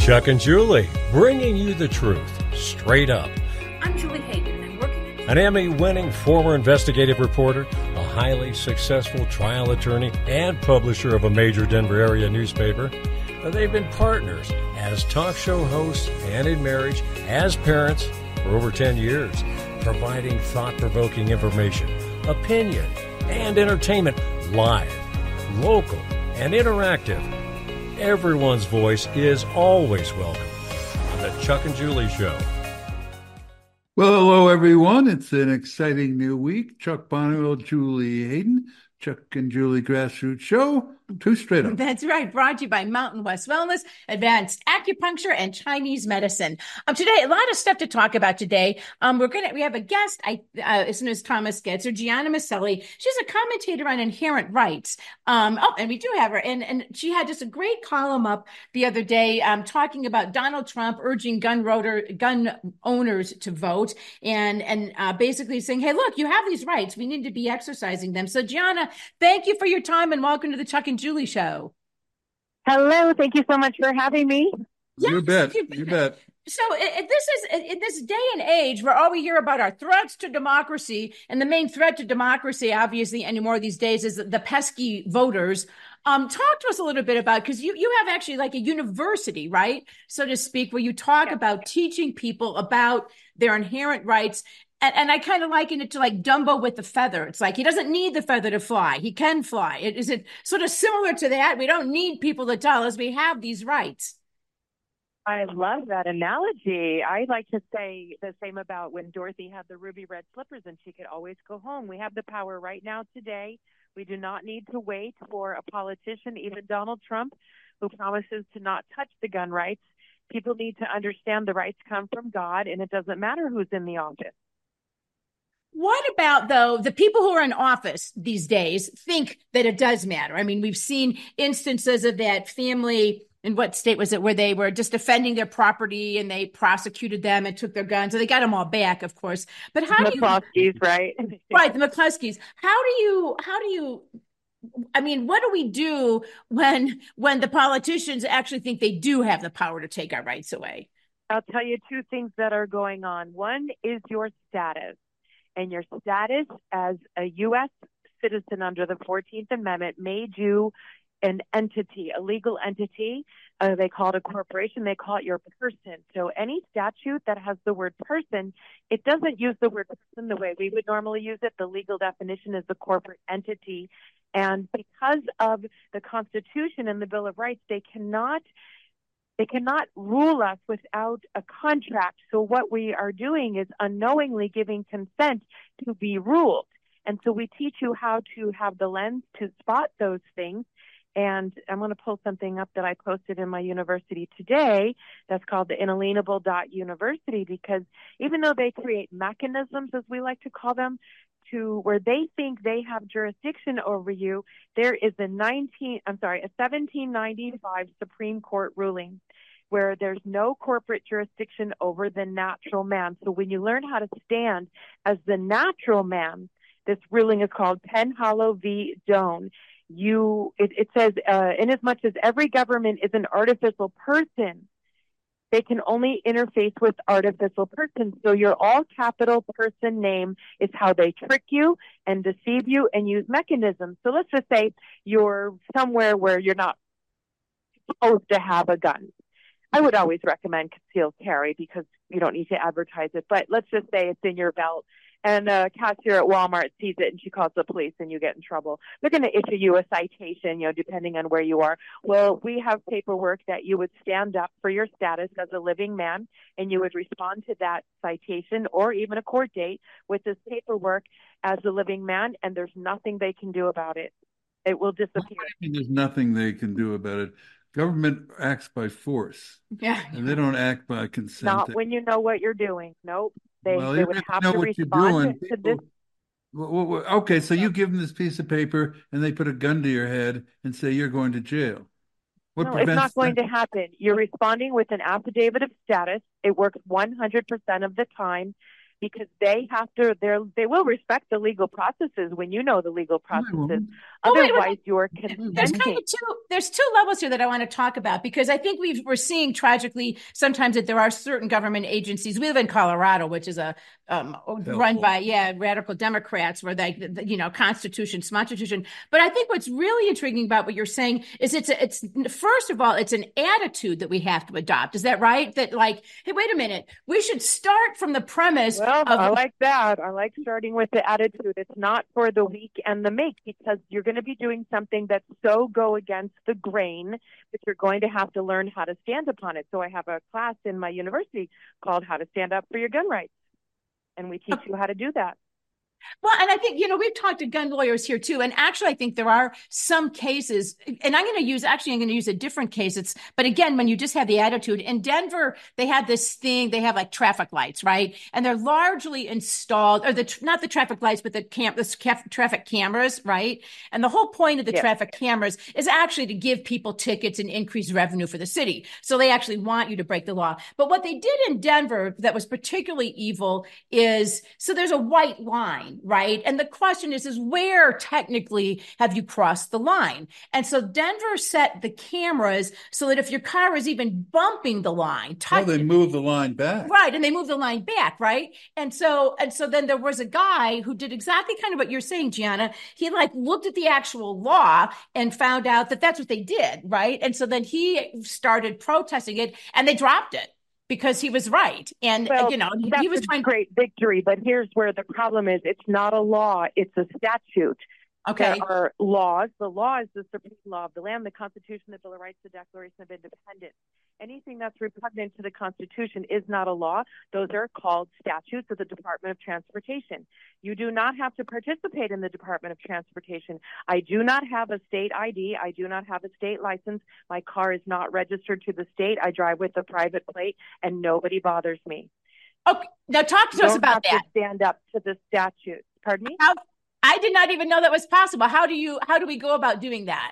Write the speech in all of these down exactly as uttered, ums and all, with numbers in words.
Chuck and Julie, bringing you the truth, straight up. I'm Julie Hayden, and working at... An Emmy-winning former investigative reporter, a highly successful trial attorney, and publisher of a major Denver area newspaper. They've been partners as talk show hosts and in marriage, as parents, for over ten years, providing thought-provoking information, opinion, and entertainment live, local, and interactive. Everyone's voice is always welcome on the Chuck and Julie Show. Well, hello, everyone. It's an exciting new week. Chuck Bonnewell, Julie Hayden, Chuck and Julie Grassroots Show. Two straight up. That's right. Brought to you by Mountain West Wellness, Advanced Acupuncture, and Chinese Medicine. Um, today, a lot of stuff to talk about today. Um, we're gonna we have a guest. I uh, as soon as Thomas gets her, Gianna Maselli. She's a commentator on inherent rights. Um, oh, and we do have her, and and she had just a great column up the other day, um, talking about Donald Trump urging gun rotor gun owners to vote, and and uh, basically saying, hey, look, you have these rights. We need to be exercising them. So, Gianna, thank you for your time, and welcome to the Chuck and Julie Show. Hello, thank you so much for having me. Yes, you bet. You, you bet. So it, this is in this day and age where all we hear about are threats to democracy, and the main threat to democracy, obviously, anymore these days is the pesky voters. Um, talk to us a little bit about, because you you have actually like a university, right, so to speak, where you talk yeah. about teaching people about their inherent rights. And, and I kind of liken it to like Dumbo with the feather. It's like he doesn't need the feather to fly. He can fly. It, is it sort of similar to that? We don't need people to tell us we have these rights. I love that analogy. I like to say the same about when Dorothy had the ruby red slippers and she could always go home. We have the power right now today. We do not need to wait for a politician, even Donald Trump, who promises to not touch the gun rights. People need to understand the rights come from God, and it doesn't matter who's in the office. What about, though, the people who are in office these days think that it does matter? I mean, we've seen instances of that family, in what state was it, where they were just defending their property and they prosecuted them and took their guns. So they got them all back, of course. But how do you... McCloskeys, right? Right, the McCloskeys. How do you, how do you, I mean, what do we do when when the politicians actually think they do have the power to take our rights away? I'll tell you two things that are going on. One is your status. And your status as a U S citizen under the fourteenth Amendment made you an entity, a legal entity. Uh, they call it a corporation. They call it your person. So any statute that has the word person, it doesn't use the word person the way we would normally use it. The legal definition is the corporate entity. And because of the Constitution and the Bill of Rights, they cannot They cannot rule us without a contract. So what we are doing is unknowingly giving consent to be ruled. And so we teach you how to have the lens to spot those things. And I'm going to pull something up that I posted in my university today that's called the inalienable dot university, because even though they create mechanisms, as we like to call them, to where they think they have jurisdiction over you, there is a nineteen, I'm sorry, a seventeen ninety-five Supreme Court ruling where there's no corporate jurisdiction over the natural man. So when you learn how to stand as the natural man, this ruling is called Penhallow v. Doan. You, it, it says, uh, inasmuch as every government is an artificial person, they can only interface with artificial persons. So your all capital person name is how they trick you and deceive you and use mechanisms. So let's just say you're somewhere where you're not supposed to have a gun. I would always recommend concealed carry because you don't need to advertise it. But let's just say it's in your belt and a cashier at Walmart sees it and she calls the police and you get in trouble. They're going to issue you a citation, you know, depending on where you are. Well, we have paperwork that you would stand up for your status as a living man and you would respond to that citation or even a court date with this paperwork as a living man, and there's nothing they can do about it. It will disappear. There's nothing they can do about it. Government acts by force. Yeah. And they don't act by consent. Not when you know what you're doing. Nope. They, well, they would have to respond to, to this. Well, well, okay, so you give them this piece of paper and they put a gun to your head and say you're going to jail. What no, it's not going that? to happen. You're responding with an affidavit of status. It works one hundred percent of the time because they have to, they're, they will respect the legal processes when you know the legal processes Oh, wait, Otherwise, wait. you're There's consenting. kind of two, there's two levels here that I want to talk about, because I think we've, we're seeing tragically sometimes that there are certain government agencies. We live in Colorado, which is a um, run by, yeah, radical Democrats, where they, the, you know, Constitution, Constitution. But I think what's really intriguing about what you're saying is it's, a, it's first of all, it's an attitude that we have to adopt. Is that right? That like, hey, wait a minute, we should start from the premise Well, of. I like that. I like starting with the attitude. It's not for the weak and the meek, because you're going to be doing something that's so go against the grain that you're going to have to learn how to stand upon it. So I have a class in my university called How to Stand Up for Your Gun Rights, and we teach you how to do that. Well, and I think, you know, we've talked to gun lawyers here too. And actually, I think there are some cases, and I'm going to use, actually, I'm going to use a different case. It's, but again, when you just have the attitude in Denver, they have this thing, they have like traffic lights, right? And they're largely installed, or the, not the traffic lights, but the camp, the traffic cameras, right? And the whole point of the Yes. traffic cameras is actually to give people tickets and increase revenue for the city. So they actually want you to break the law. But what they did in Denver that was particularly evil is, so there's a white line, right? And the question is, is where technically have you crossed the line? And so Denver set the cameras so that if your car is even bumping the line, Oh, they move the line back. right, and they move the line back, right? And so, and so then there was a guy who did exactly kind of what you're saying, Gianna. He like looked at the actual law and found out that that's what they did, right? And so then he started protesting it, and they dropped it, because he was right. And, Well, you know, that's he was a trying. great victory, but here's where the problem is. It's not a law, it's a statute. Okay. There are laws. The law is the supreme law of the land, the Constitution, the Bill of Rights, the Declaration of Independence. Anything that's repugnant to the Constitution is not a law. Those are called statutes of the Department of Transportation. You do not have to participate in the Department of Transportation. I do not have a state I D. I do not have a state license. My car is not registered to the state. I drive with a private plate, and nobody bothers me. Okay. Now talk to You us don't about have that. to stand up to the statute. Pardon me? How, I did not even know that was possible. How do you, how do we go about doing that?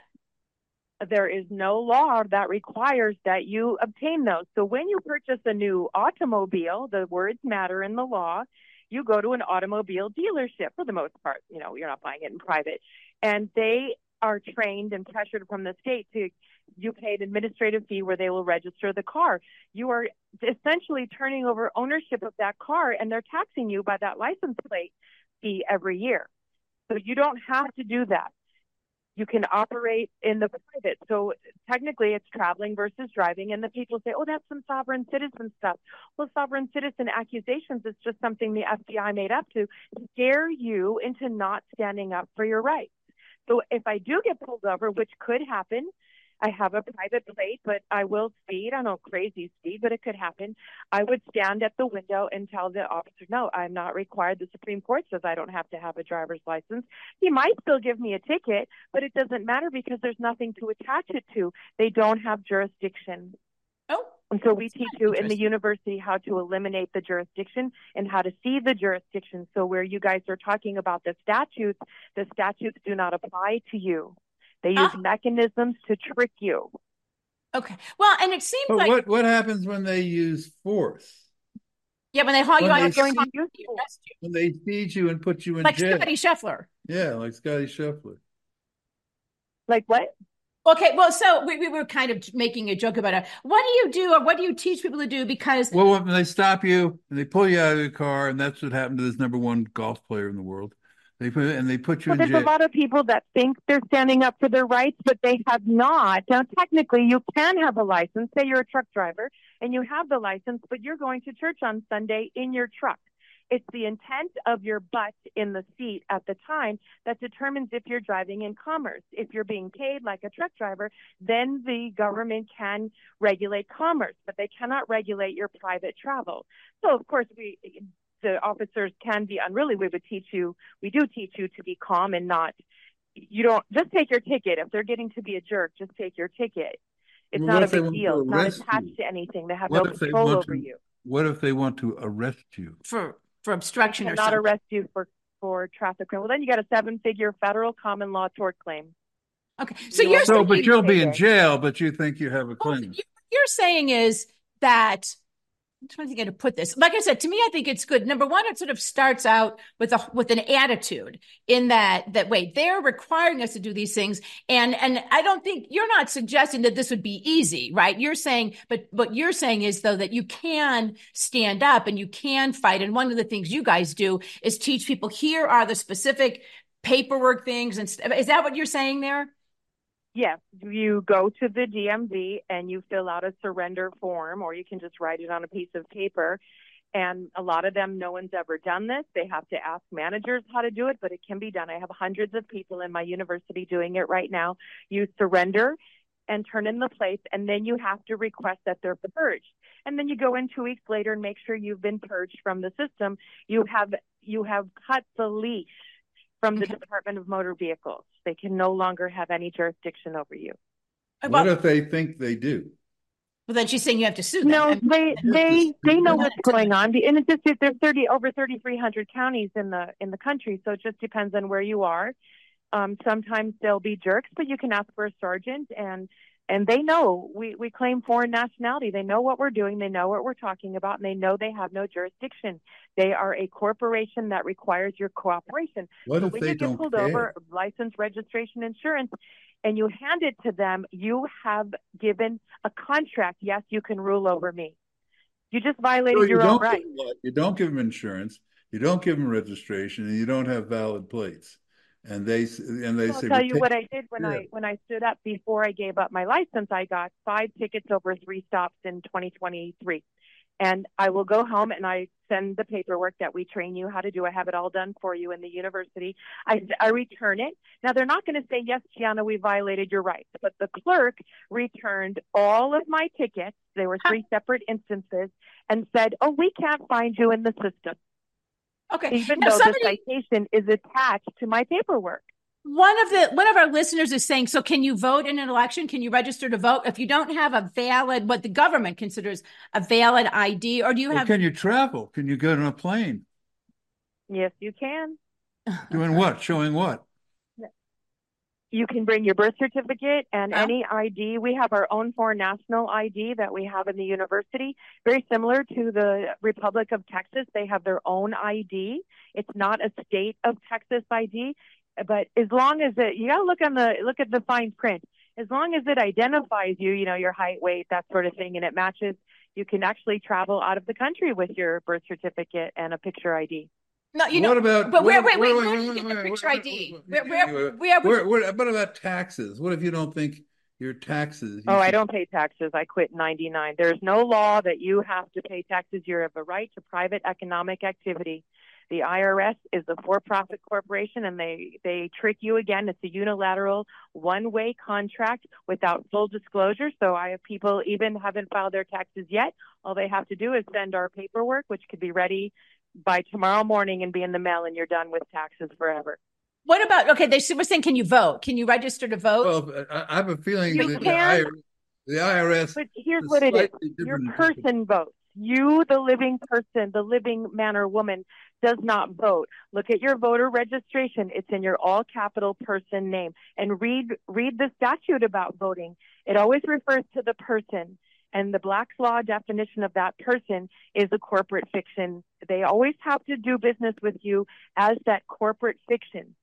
There is no law that requires that you obtain those. So when you purchase a new automobile, the words matter in the law, you go to an automobile dealership for the most part. You know, you're not buying it in private. And they are trained and pressured from the state to, you pay an administrative fee where they will register the car. You are essentially turning over ownership of that car, and they're taxing you by that license plate fee every year. So you don't have to do that. You can operate in the private. So technically it's traveling versus driving. And the people say, oh, that's some sovereign citizen stuff. Well, sovereign citizen accusations is just something the F B I made up to scare you into not standing up for your rights. So if I do get pulled over, which could happen, I have a private plate, but I will speed. I don't know, crazy speed, but it could happen. I would stand at the window and tell the officer, no, I'm not required. The Supreme Court says I don't have to have a driver's license. He might still give me a ticket, but it doesn't matter because there's nothing to attach it to. They don't have jurisdiction. Oh, and so we teach you in the university how to eliminate the jurisdiction and how to see the jurisdiction. So where you guys are talking about the statutes, the statutes do not apply to you. They use ah. mechanisms to trick you. Okay. Well, and it seems but like what what happens when they use force? Yeah, when they haul you when out, they going to you, when they seize you and put you in like jail, like Scotty Scheffler. Yeah, like Scotty Scheffler. Like what? Okay, well, so we, we were kind of making a joke about it. What do you do, or what do you teach people to do? Because well, when they stop you and they pull you out of the car, and that's what happened to this number one golf player in the world. They put and they put you well, in jail. There's a lot of people that think they're standing up for their rights, but they have not. Now, technically, you can have a license. Say you're a truck driver and you have the license, but you're going to church on Sunday in your truck. It's the intent of your butt in the seat at the time that determines if you're driving in commerce. If you're being paid like a truck driver, then the government can regulate commerce, but they cannot regulate your private travel. So, of course, we... the officers can be unruly. We would teach you, we do teach you to be calm and not, you don't, just take your ticket. If they're getting to be a jerk, just take your ticket. It's well, not a big deal. It's not attached you? to anything. They have what no control over to, you. What if they want to arrest you? For for obstruction or not something? arrest you for, for traffic crime. Well, then you got a seven-figure federal common law tort claim. Okay. So you you're so, saying, but you'll be in jail, but you think you have a claim. What you're saying is that I'm trying to think how to put this. Like I said, to me, I think it's good. Number one, it sort of starts out with a with an attitude in that that wait, they're requiring us to do these things, and and I don't think you're not suggesting that this would be easy, right? You're saying, but what you're saying is though that you can stand up and you can fight. And one of the things you guys do is teach people here are the specific paperwork things, and st- is that what you're saying there? Yes, you go to the D M V and you fill out a surrender form, or you can just write it on a piece of paper. And a lot of them, no one's ever done this. They have to ask managers how to do it, but it can be done. I have hundreds of people in my university doing it right now. You surrender and turn in the plates, and then you have to request that they're purged. And then you go in two weeks later and make sure you've been purged from the system. You have you have cut the leash from the Department of Motor Vehicles. They can no longer have any jurisdiction over you. What if they think they do? Well, then she's saying you have to sue them. No, I mean, they they they know what's going on. And it's just there's thirty over thirty-three hundred counties in the in the country, so it just depends on where you are. Um, sometimes they'll be jerks, but you can ask for a sergeant, and and they know we we claim foreign nationality. They know what we're doing. They know what we're talking about, and they know they have no jurisdiction. They are a corporation that requires your cooperation. What so if when they you get don't pulled care? over, license, registration, insurance, and you hand it to them, you have given a contract. Yes, you can rule over me. You just violated So you your own don't right. give them what? You don't give them insurance. You don't give them registration, and you don't have valid plates. And they and they I'll say, tell "We're you what taking I did when care." I when I stood up before I gave up my license. I got five tickets over three stops in twenty twenty-three. And I will go home and I send the paperwork that we train you how to do. I have it all done for you in the university. I, I return it. Now, they're not going to say, yes, Gianna, we violated your rights. But the clerk returned all of my tickets. There were three separate instances, and said, oh, we can't find you in the system. Okay. Even Now, though somebody, the citation is attached to my paperwork. one of the one of our listeners is saying, so can you vote in an election? Can you register to vote if you don't have a valid, what the government considers a valid I D, or do you Or have? can you travel? Can you get on a plane? Yes, you can. Doing what? Showing what? You can bring your birth certificate and Oh. any I D. We have our own foreign national I D that we have in the university, very similar to the Republic of Texas. They have their own I D. It's not a state of Texas I D, but as long as it, you got to look on the look at the fine print. As long as it identifies you, you know, your height, weight, that sort of thing, and it matches, you can actually travel out of the country with your birth certificate and a picture I D. No, you What know, about? but where, what- wait, wait, what- where what- do you get the what- picture what- I D? what- Where, where, what- where would Where, where, what about taxes? What if you don't think your taxes? you Oh, I should- don't pay taxes. I quit in ninety-nine. There's no law that you have to pay taxes. You have a right to private economic activity. The I R S is a for-profit corporation, and they, they trick you again. It's a unilateral one-way contract without full disclosure. So I have people even haven't filed their taxes yet. All they have to do is send our paperwork, which could be ready by tomorrow morning and be in the mail, and you're done with taxes forever. What about, okay, they were saying, can you vote? Can you register to vote? Well, I, I have a feeling You that the, can. I R S, the I R S. But here's is what it is. slightly Your different. person votes. You, the living person, the living man or woman, does not vote. Look at your voter registration. It's in your all capital person name. And read read the statute about voting. It always refers to the person. And the Black's Law definition of that person is a corporate fiction. They always have to do business with you as that corporate fiction.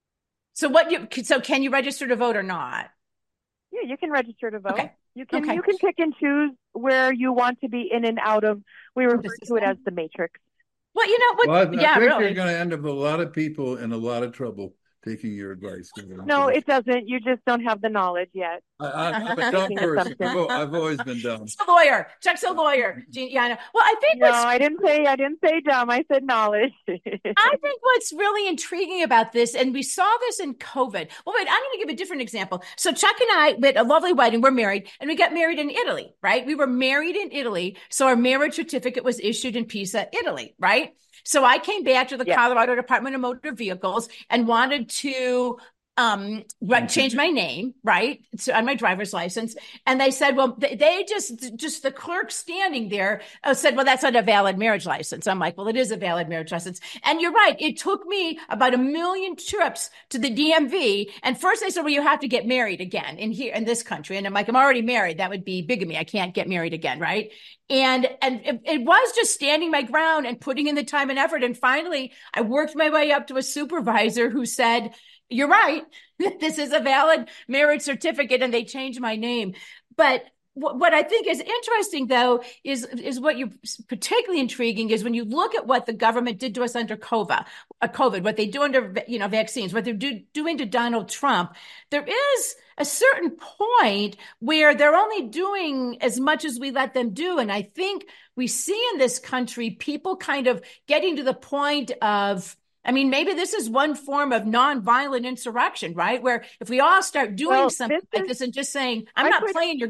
So what you, so can you register to vote or not? Yeah, you can register to vote. Okay. You can Okay. you can pick and choose where you want to be in and out of. We refer to it as the matrix. Well, you know what? Well, I, yeah, I think really. you're going to end up with a lot of people in a lot of trouble taking your advice. No, it doesn't. You just don't have the knowledge yet. I, I, I'm a dumb person. I've, al- I've always been dumb. Chuck's a lawyer. Chuck's a lawyer. Gianna. Well, I think No, what's I didn't say I didn't say dumb. I said knowledge. I think what's really intriguing about this, and we saw this in COVID. Well, wait, I'm going to give a different example. So Chuck and I, we had a lovely wedding. We're married, and we got married in Italy, right? We were married in Italy. So our marriage certificate was issued in Pisa, Italy, right? So I came back to the Yeah. Colorado Department of Motor Vehicles and wanted to um, right, changed my name, right, so on my driver's license. And they said, well, they just, just the clerk standing there uh, said, well, that's not a valid marriage license. I'm like, well, it is a valid marriage license. And you're right. It took me about a million trips to the D M V. And first they said, well, you have to get married again in here, in this country. And I'm like, I'm already married. That would be bigamy. I can't get married again. Right. And, and it, it was just standing my ground and putting in the time and effort. And finally I worked my way up to a supervisor who said, you're right. This is a valid marriage certificate, and they changed my name. But what, what I think is interesting, though, is is what you particularly intriguing is when you look at what the government did to us under COVID, uh, COVID, what they do under you know vaccines, what they're do, doing to Donald Trump. There is a certain point where they're only doing as much as we let them do, and I think we see in this country people kind of getting to the point of. I mean, maybe this is one form of nonviolent insurrection, right? Where if we all start doing well, something this like is, this and just saying, I'm I not put, playing your...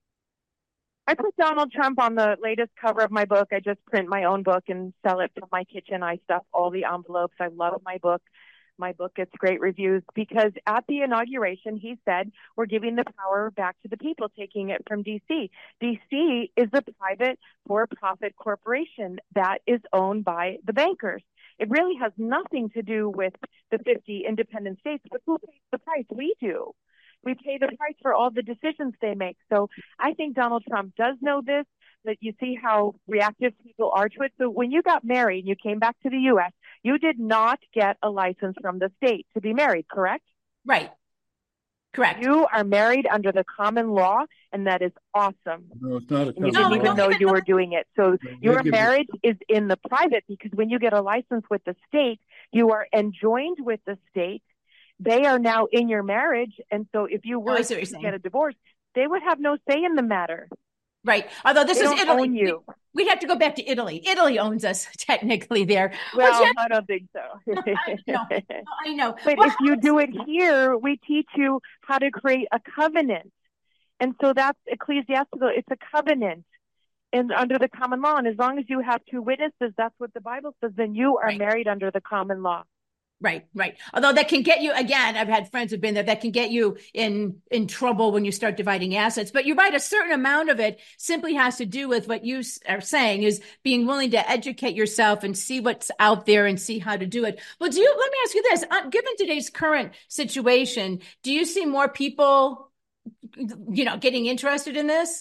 I put Donald Trump on the latest cover of my book. I just print my own book and sell it from my kitchen. I stuff all the envelopes. I love my book. My book gets great reviews because at the inauguration, he said, we're giving the power back to the people, taking it from D C. D C is a private for-profit corporation that is owned by the bankers. It really has nothing to do with the fifty independent states, but who pays the price? We do. We pay the price for all the decisions they make. So I think Donald Trump does know this, that you see how reactive people are to it. So when you got married and you came back to the U S, you did not get a license from the state to be married, correct? Right. Correct. You are married under the common law, and that is awesome. No, it's not a common You didn't law. even know you were doing it. So your marriage is in the private, because when you get a license with the state, you are enjoined with the state. They are now in your marriage, and so if you were oh, to get a divorce, they would have no say in the matter. Right. Although this they is don't Italy. Own you. We'd have to go back to Italy. Italy owns us technically there. Well, well I don't think so. I know. I know. But well, if you do it here, we teach you how to create a covenant. And so that's ecclesiastical. It's a covenant and under the common law. And as long as you have two witnesses, that's what the Bible says, then you are right. married under the common law. Right, right. Although that can get you, again, I've had friends who've been there, that can get you in, in trouble when you start dividing assets. But you're right, a certain amount of it simply has to do with what you are saying is being willing to educate yourself and see what's out there and see how to do it. Well, do you, let me ask you this, uh, given today's current situation, do you see more people, you know, getting interested in this?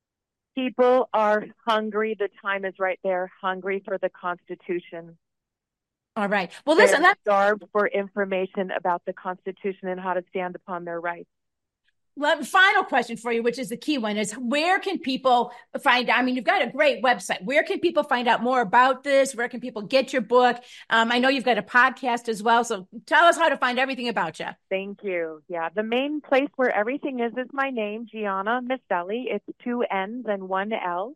People are hungry. The time is right there, hungry for the Constitution. All right. Well, listen, they're that's starved for information about the Constitution and how to stand upon their rights. Well, final question for you, which is the key one, is where can people find out? I mean, you've got a great website. Where can people find out more about this? Where can people get your book? Um, I know you've got a podcast as well. So tell us how to find everything about you. Thank you. Yeah, the main place where everything is is my name, Gianna Micelli. It's two N's and one L.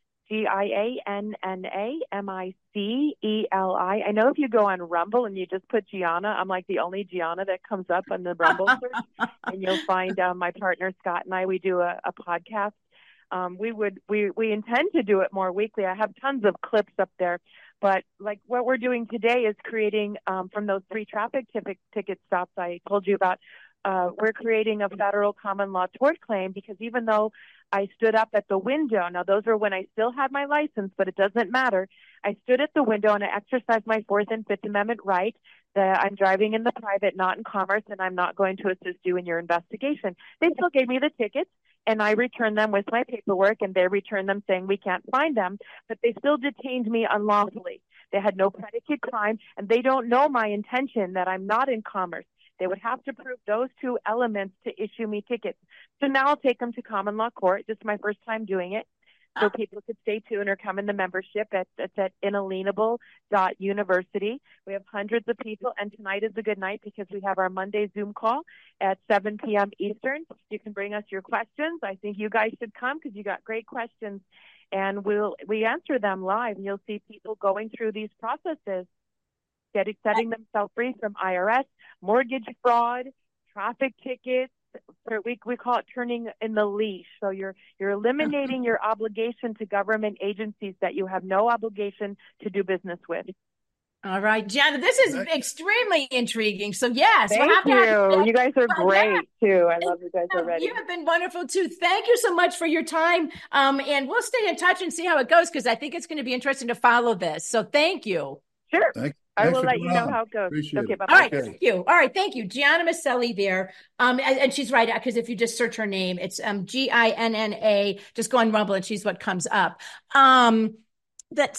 G I A N N A M I C E L I. I know if you go on Rumble and you just put Gianna, I'm like the only Gianna that comes up on the Rumble search. And you'll find uh, my partner Scott and I, we do a, a podcast. Um, we would we, we intend to do it more weekly. I have tons of clips up there. But like what we're doing today is creating um, from those three traffic ticket, ticket stops I told you about, uh, we're creating a federal common law tort claim, because even though I stood up at the window. Now, those are when I still had my license, but it doesn't matter. I stood at the window and I exercised my Fourth and Fifth Amendment right that I'm driving in the private, not in commerce, and I'm not going to assist you in your investigation. They still gave me the tickets, and I returned them with my paperwork, and they returned them saying we can't find them, but they still detained me unlawfully. They had no predicate crime, and they don't know my intention that I'm not in commerce. They would have to prove those two elements to issue me tickets. So now I'll take them to common law court. This is my first time doing it. So people could stay tuned or come in the membership. At, it's at inalienable dot university. We have hundreds of people, and tonight is a good night because we have our Monday Zoom call at seven p.m. Eastern. You can bring us your questions. I think you guys should come because you got great questions, and we'll we answer them live. And you'll see people going through these processes, getting setting themselves free from I R S, mortgage fraud, traffic tickets. We we call it turning in the leash. So you're you're eliminating your obligation to government agencies that you have no obligation to do business with. All right, Gianna, this is extremely intriguing. So yes, Thank we'll have to you. have You guys are well, great yeah. too. I love you guys already. You have been wonderful too. Thank you so much for your time. Um, and we'll stay in touch and see how it goes because I think it's going to be interesting to follow this. So thank you. Sure. Thank, I will for let you know on. how it goes. Appreciate okay, it. bye. All right, Okay. thank you. All right, thank you, Gianna Maselli there. Um, and, and she's right because if you just search her name, it's um G I N N A. Just go on Rumble, and she's what comes up. Um, let's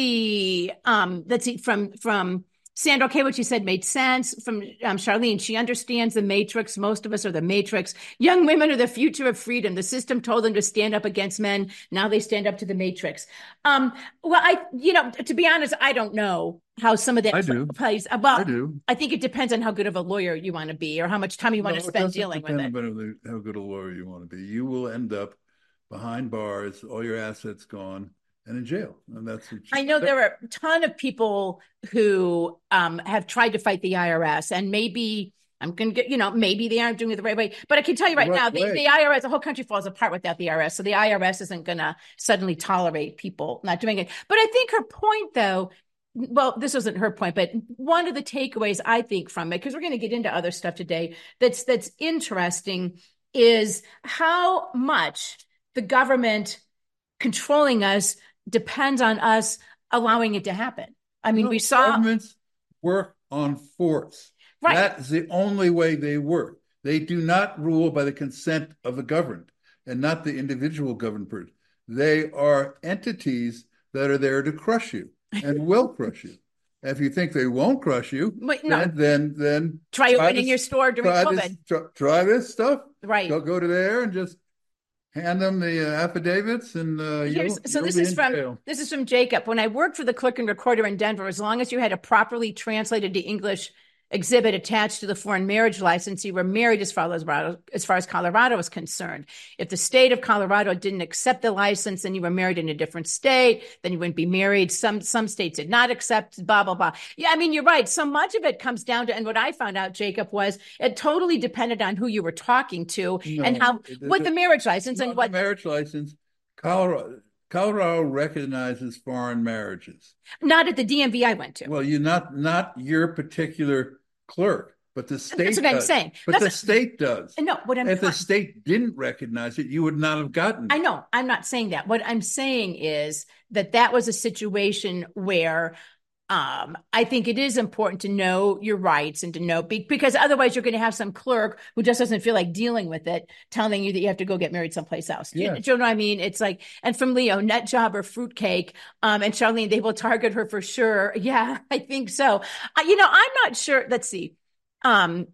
see. Um, let's see from from. Sandra, okay, what you said made sense. From um, Charlene, she understands the matrix. Most of us are the matrix. Young women are the future of freedom. The system told them to stand up against men. Now they stand up to the matrix. Um, well, I, you know, to be honest, I don't know how some of that I do. plays. Well, I do. I think it depends on how good of a lawyer you want to be or how much time you want No, to it spend doesn't dealing with depend it. on how good a lawyer you want to be. You will end up behind bars, all your assets gone, and in jail. And that's what I know there are a ton of people who um, have tried to fight the I R S, and maybe I'm going to get, you know, maybe they aren't doing it the right way. But I can tell you right The right now, the, way. the I R S, the whole country falls apart without the I R S. So the I R S isn't going to suddenly tolerate people not doing it. But I think her point, though, well, this wasn't her point, but one of the takeaways I think from it, because we're going to get into other stuff today that's that's interesting, is how much the government controlling us depends on us allowing it to happen. I mean, No, we saw governments work on force. Right. That is the only way they work. They do not rule by the consent of the governed and not the individual governed person. They are entities that are there to crush you and will crush you. If you think they won't crush you, Wait, no. then then then try opening this, your store during try COVID. This, try, try this stuff. Right. Go go to there and just hand them the uh, affidavits, and uh, Here's, you'll, so you'll this be is in from jail. this is from Jacob. When I worked for the Clerk and Recorder in Denver, as long as you had a properly translated to English exhibit attached to the foreign marriage license, you were married as far as as far as Colorado is concerned. If the state of Colorado didn't accept the license, then you were married in a different state, then you wouldn't be married. Some some states did not accept, blah, blah, blah. Yeah, I mean, you're right. So much of it comes down to, and what I found out, Jacob, was it totally depended on who you were talking to No, and how, the, with the marriage license no, and what. The marriage license, Colorado, Colorado recognizes foreign marriages. Not at the D M V I went to. Well, you not not your particular clerk, but the state That's what does. I'm saying. But That's the what, state does. No, what I'm If trying, the state didn't recognize it, you would not have gotten it. I know. I'm not saying that. What I'm saying is that that was a situation where um, I think it is important to know your rights and to know, because otherwise you're going to have some clerk who just doesn't feel like dealing with it, telling you that you have to go get married someplace else. Do, Yes. you, do you know what I mean? It's like, and from Leo, nut job or fruitcake. Um, and Charlene, they will target her for sure. Yeah, I think so. Uh, you know, I'm not sure. Let's see. Um,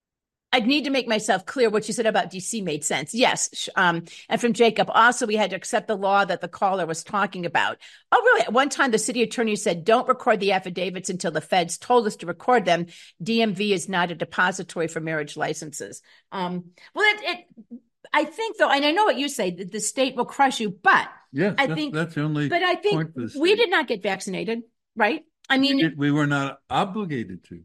I'd need to make myself clear what you said about D C made sense. Yes. Um, and from Jacob, also, we had to accept the law that the caller was talking about. Oh, really? At one time, the city attorney said, don't record the affidavits until the feds told us to record them. D M V is not a depository for marriage licenses. Um, well, it, it, I think, though, and I know what you say, that the state will crush you, but Yes, I that's, think, that's the only but I think point for the we state. did not get vaccinated, right? I mean, we, did, we were not obligated to.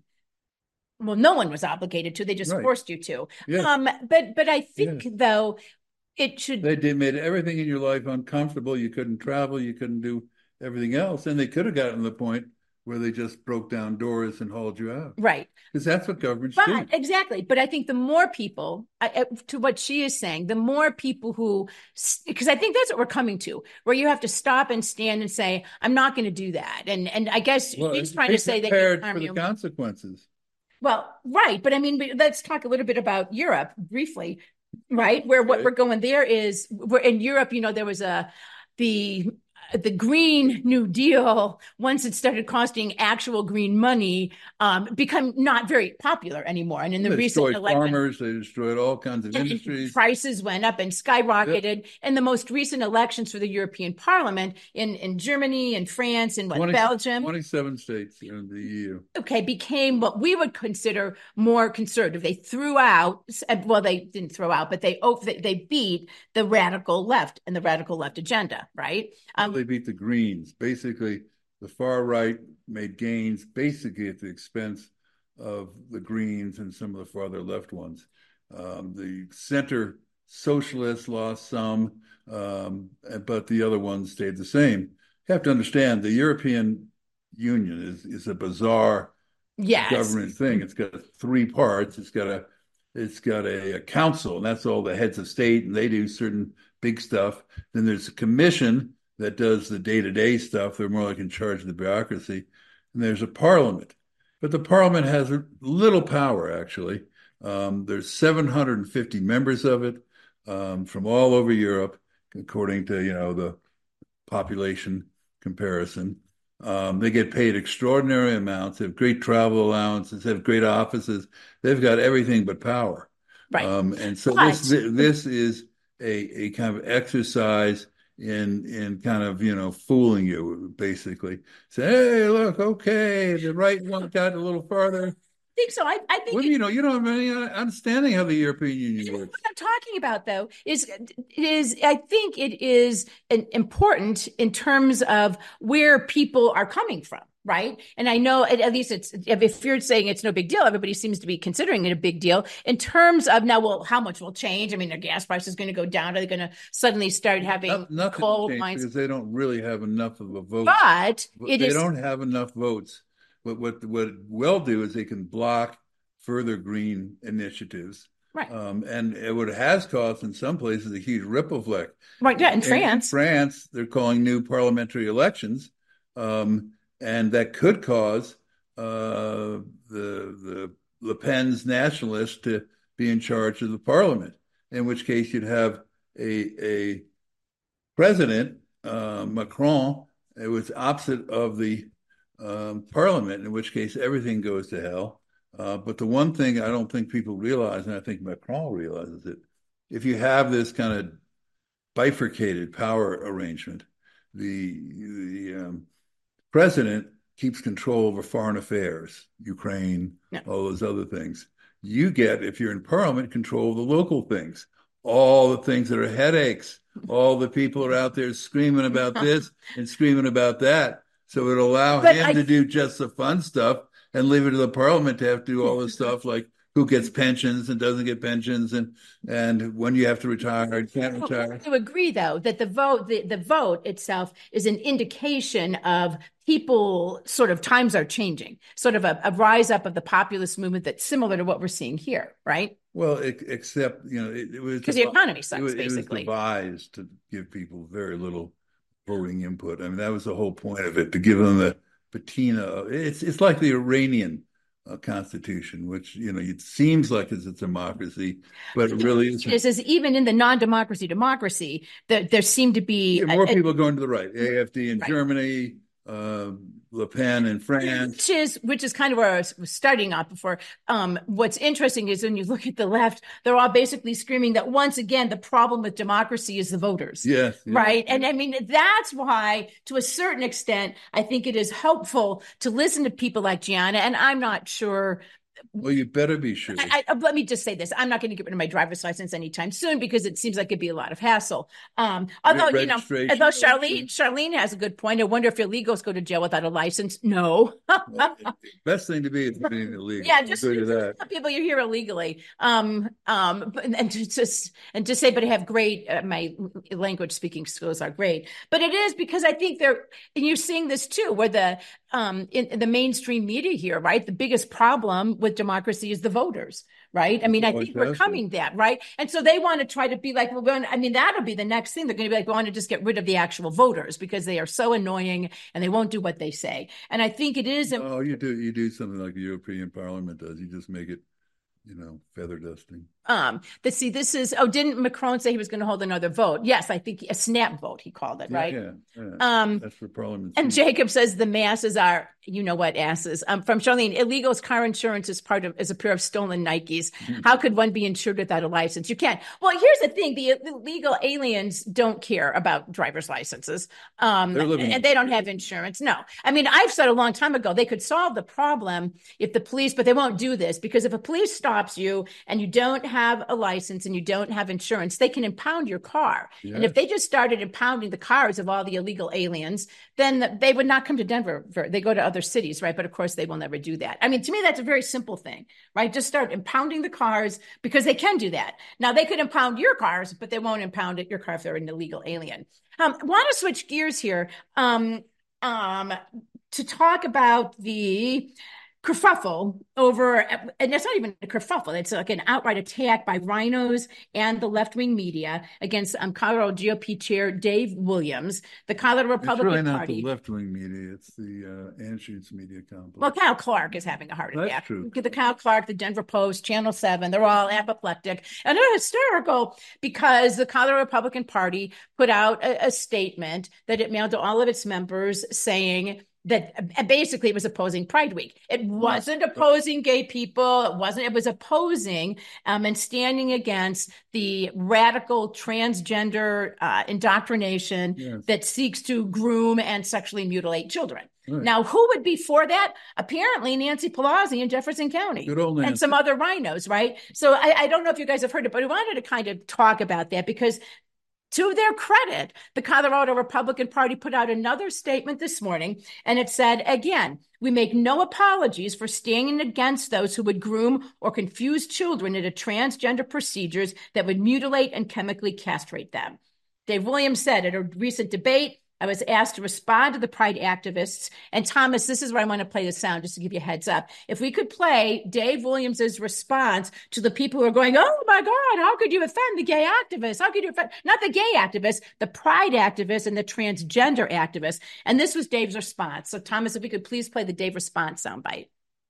Well, no one was obligated to. They just Right. forced you to. Yes. Um, but but I think, Yes. though, it should. They did made everything in your life uncomfortable. You couldn't travel. You couldn't do everything else. And they could have gotten to the point where they just broke down doors and hauled you out. Right. Because that's what governments But do. exactly. But I think the more people, I, to what she is saying, the more people who, because I think that's what we're coming to, where you have to stop and stand and say, I'm not going to do that. And and I guess Well, she's trying be to say that prepared you harm for the you. consequences. Well, right. But I mean, let's talk a little bit about Europe briefly, right? Where what Okay. we're going there is, we're in Europe, you know, there was a, the, the Green New Deal, once it started costing actual green money, um, become not very popular anymore. And in the They recent destroyed election, farmers. They destroyed all kinds of industries. prices went up and skyrocketed. And the most recent elections for the European Parliament in, in Germany and France and what, twenty, Belgium, twenty-seven states in the E U. okay, became what we would consider more conservative. They threw out, well, they didn't throw out, but they they, they beat the radical left and the radical left agenda, right? Um, They beat the Greens. Basically, the far right made gains basically at the expense of the Greens and some of the farther left ones. Um, the center socialists lost some, um, but the other ones stayed the same. You have to understand the European union is, is a bizarre yes. government thing. It's got three parts. It's got a it's got a, a council, and that's all the heads of state, and they do certain big stuff. Then there's a commission that does the day-to-day stuff. They're more like in charge of the bureaucracy. And there's a parliament. But the parliament has little power, actually. Um, there's seven hundred fifty members of it um, from all over Europe, according to, you know, the population comparison. Um, they get paid extraordinary amounts. They have great travel allowances. They have great offices. They've got everything but power. Right. Um, and so but, this this is a, a kind of exercise in in kind of, you know, fooling you, basically. Say, hey, look, okay, the right one got a little farther. I think so. I, I think well, it, you know, you don't have any understanding how the European Union works. What I'm talking about, though, is is I think it is an, important in terms of where people are coming from, right? And I know at, at least it's if you're saying it's no big deal, everybody seems to be considering it a big deal in terms of now. Well, how much will change? I mean, the gas price is going to go down. Are they going to suddenly start having Not, coal mines? Because they don't really have enough of a vote. But it they is, don't have enough votes. But what what it will do is they can block further green initiatives. Right. Um, and it, what it has caused in some places a huge ripple effect. Right. Yeah. In, in France. In France, they're calling new parliamentary elections. Um, and that could cause uh, the, the Le Pen's nationalists to be in charge of the parliament, in which case you'd have a, a president, uh, Macron, it was opposite of the um, parliament, in which case everything goes to hell. Uh, but the one thing I don't think people realize, and I think Macron realizes it, if you have this kind of bifurcated power arrangement, the, the um, president keeps control over foreign affairs, Ukraine, yeah. all those other things. You get, if you're in parliament, control of the local things, all the things that are headaches, all the people are out there screaming about this and screaming about that. So it'll allow but him I... to do just the fun stuff and leave it to the parliament to have to do all this stuff like who gets pensions and doesn't get pensions, and and when you have to retire or can't retire. I agree, though, that the vote, the, the vote itself is an indication of people sort of times are changing, sort of a, a rise up of the populist movement that's similar to what we're seeing here, right? Well, it, except, you know, it, it was because the economy sucks, it was, basically. It was devised to give people very little voting input. I mean, that was the whole point of it, to give them the patina. It's it's like the Iranian Uh, constitution, which, you know, it seems like it's a democracy, but it really isn't. It is, even in the non-democracy democracy, that there seem to be yeah, more a, people going to the right. A F D in right. Germany, uh, Le Pen in France, which is which is kind of where I was starting off before. Um, what's interesting is when you look at the left, they're all basically screaming that once again the problem with democracy is the voters. Yes, yes. Right, and I mean that's why, to a certain extent, I think it is helpful to listen to people like Gianna. And I'm not sure. Well, you better be sure. I, I, let me just say this. I'm not going to get rid of my driver's license anytime soon because it seems like it'd be a lot of hassle. Um, although, you know, although Charlene, Charlene has a good point. I wonder if illegals go to jail without a license. No. Well, best thing to be is being illegal. Yeah, just do that. People, you're here illegally. Um, um, and to just and to say, but I have great. Uh, my language speaking skills are great. But it is because I think they're, and you're seeing this too, where the um in, in the mainstream media here, right? The biggest problem with democracy is the voters, right? I mean, I think we're coming that, right? And so they want to try to be like, well, going, I mean, that'll be the next thing. They're going to be like, we want to just get rid of the actual voters because they are so annoying and they won't do what they say. And I think it is. Oh, you do, you do something like the European Parliament does. You just make it, you know, feather dusting. Um, but see, this is, oh, didn't Macron say he was going to hold another vote? Yes, I think a snap vote, he called it, right? Yeah, yeah. Um, That's for Parliament. And Jacob says the masses are, you know what, asses. Um, from Charlene, illegals' car insurance is part of, is a pair of stolen Nikes. How could one be insured without a license? You can't. Well, here's the thing. The illegal aliens don't care about driver's licenses. Um, and they don't have insurance. No. I mean, I've said a long time ago, they could solve the problem if the police, but they won't do this because if a police stops you and you don't have a license and you don't have insurance, they can impound your car. Yes. And if they just started impounding the cars of all the illegal aliens, then they would not come to Denver. They go to other cities, right? But of course, they will never do that. I mean, to me, that's a very simple thing, right? Just start impounding the cars because they can do that. Now, they could impound your cars, but they won't impound your car if they're an illegal alien. Um, I want to switch gears here. Um, um, to talk about the kerfuffle over, and it's not even a kerfuffle, it's like an outright attack by rhinos and the left-wing media against um, Colorado G O P chair Dave Williams, the Colorado Republican Party. It's really not Party. the left-wing media, it's the uh, Anschutz media complex. Well, Kyle Clark is having a heart That's attack. true. The Kyle Clark, the Denver Post, Channel seven, they're all apoplectic. And they're hysterical because the Colorado Republican Party put out a, a statement that it mailed to all of its members saying that basically it was opposing Pride Week. It wasn't opposing gay people. It wasn't, it was opposing um, and standing against the radical transgender uh, indoctrination yes. that seeks to groom and sexually mutilate children. Right. Now, who would be for that? Apparently, Nancy Pelosi in Jefferson County and some other rhinos, right? So I, I don't know if you guys have heard it, but we wanted to kind of talk about that because to their credit, the Colorado Republican Party put out another statement this morning, and it said, again, we make no apologies for standing against those who would groom or confuse children into transgender procedures that would mutilate and chemically castrate them. Dave Williams said at a recent debate, I was asked to respond to the Pride activists. And Thomas, this is where I want to play the sound just to give you a heads up. If we could play Dave Williams's response to the people who are going, oh my God, how could you offend the gay activists? How could you offend, not the gay activists, the Pride activists and the transgender activists. And this was Dave's response. So Thomas, if we could please play the Dave response soundbite.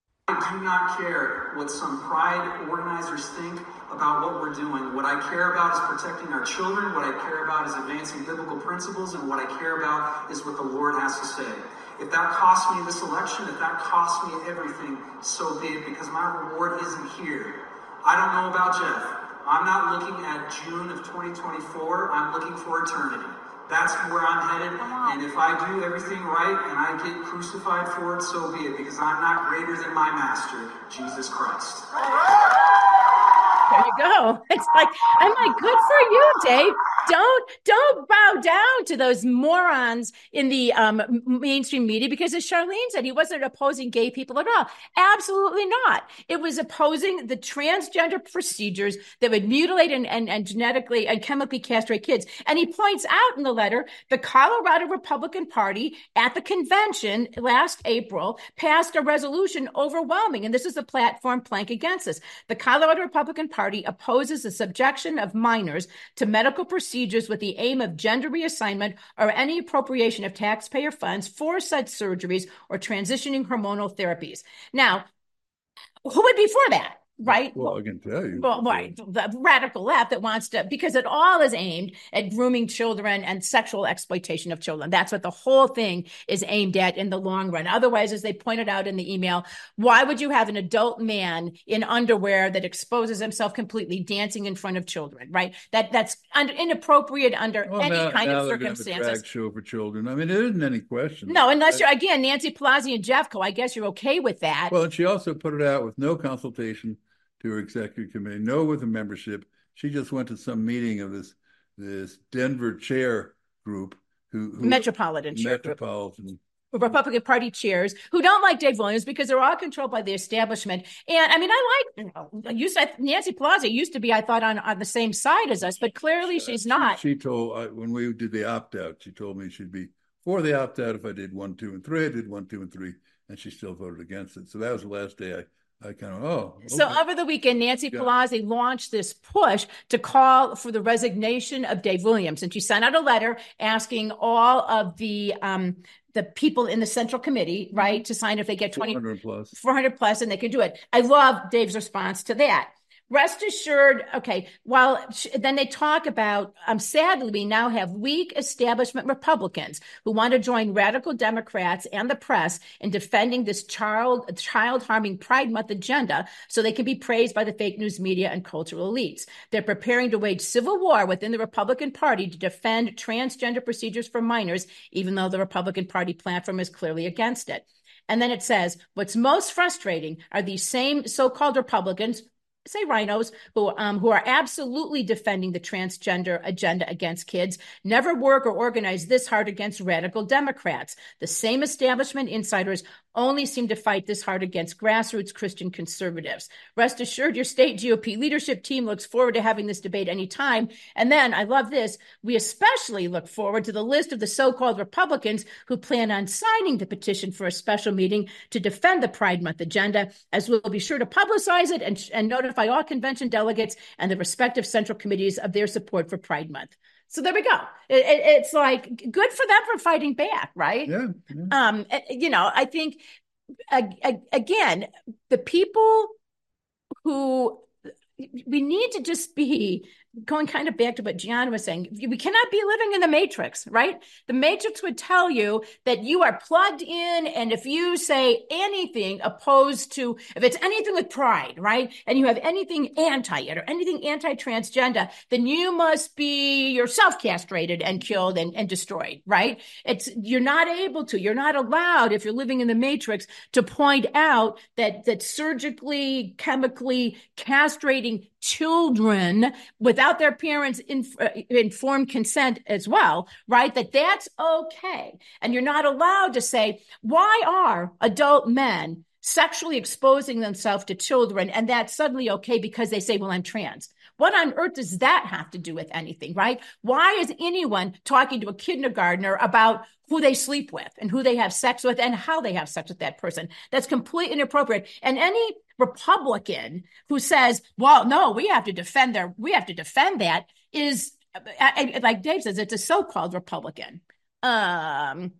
I do not care what some Pride organizers think about what we're doing. What I care about is protecting our children. What I care about is advancing biblical principles. And what I care about is what the Lord has to say. If that costs me this election, if that costs me everything, so be it, because my reward isn't here. I don't know about Jeff. I'm not looking at June of twenty twenty-four. I'm looking for eternity. That's where I'm headed, and if I do everything right and I get crucified for it, so be it, because I'm not greater than my master, Jesus Christ. There you go. It's like, I'm like, good for you, Dave. Don't don't bow down to those morons in the um, mainstream media, because as Charlene said, he wasn't opposing gay people at all. Absolutely not. It was opposing the transgender procedures that would mutilate and, and, and genetically and chemically castrate kids. And he points out in the letter, the Colorado Republican Party at the convention last April passed a resolution overwhelming, and this is the platform plank against this. The Colorado Republican Party opposes the subjection of minors to medical procedures procedures with the aim of gender reassignment or any appropriation of taxpayer funds for such surgeries or transitioning hormonal therapies. Now, who would be for that? Right. Well, I can tell you. Well, right. The radical left that wants to, because it all is aimed at grooming children and sexual exploitation of children. That's what the whole thing is aimed at in the long run. Otherwise, as they pointed out in the email, why would you have an adult man in underwear that exposes himself completely dancing in front of children? Right. That that's under, inappropriate under well, any now, kind now of they're gonna circumstances. have a drag show for children. I mean, there isn't any question. No, unless you're, again, Nancy Pelosi and Jeffco, I guess you're okay with that. Well, and she also put it out with no consultation to her executive committee, no with the membership. She just went to some meeting of this this Denver chair group, who, who Metropolitan chair Metropolitan group. Republican Party chairs who don't like Dave Williams because they're all controlled by the establishment. And I mean, I like, you know, used to, Nancy Pelosi used to be, I thought, on, on the same side as us, but clearly she's not. She told, uh, when we did the opt-out, she told me she'd be for the opt-out if I did one, two, and three. I did one, two, and three, and she still voted against it. So that was the last day I I kind of, oh. Okay. So over the weekend, Nancy yeah. Pelosi launched this push to call for the resignation of Dave Williams. And she sent out a letter asking all of the um, the people in the Central Committee, right, to sign if they get twenty, four hundred plus. four hundred plus, and they can do it. I love Dave's response to that. Rest assured, okay, while then they talk about, um, sadly, we now have weak establishment Republicans who want to join radical Democrats and the press in defending this child, child-harming Pride Month agenda so they can be praised by the fake news media and cultural elites. They're preparing to wage civil war within the Republican Party to defend transgender procedures for minors, even though the Republican Party platform is clearly against it. And then it says, what's most frustrating are these same so-called Republicans, say rhinos, who um, who are absolutely defending the transgender agenda against kids, never work or organize this hard against radical Democrats. The same establishment insiders only seem to fight this hard against grassroots Christian conservatives. Rest assured, your state G O P leadership team looks forward to having this debate anytime. And then, I love this, we especially look forward to the list of the so-called Republicans who plan on signing the petition for a special meeting to defend the Pride Month agenda, as we'll be sure to publicize it and, and notify all convention delegates and the respective central committees of their support for Pride Month. So there we go. It, it, it's like good for them for fighting back, right? Yeah, yeah. Um, you know, I think again, the people who we need to just be going kind of back to what Gianna was saying. We cannot be living in the matrix, right? The matrix would tell you that you are plugged in. And if you say anything opposed to, if it's anything with pride, right? And you have anything anti it or anything anti-transgender, then you must be yourself castrated and killed and, and destroyed, right? It's, you're not able to, you're not allowed, if you're living in the matrix, to point out that, that surgically, chemically castrating children without their parents' inf- informed consent as well, right? That that's okay. And you're not allowed to say, why are adult men sexually exposing themselves to children? And that's suddenly okay because they say, well, I'm trans. What on earth does that have to do with anything, right? Why is anyone talking to a kindergartner about who they sleep with and who they have sex with and how they have sex with that person? That's completely inappropriate. And any Republican who says, well, no, we have to defend their, we have to defend that is, like Dave says, it's a so-called Republican. Um,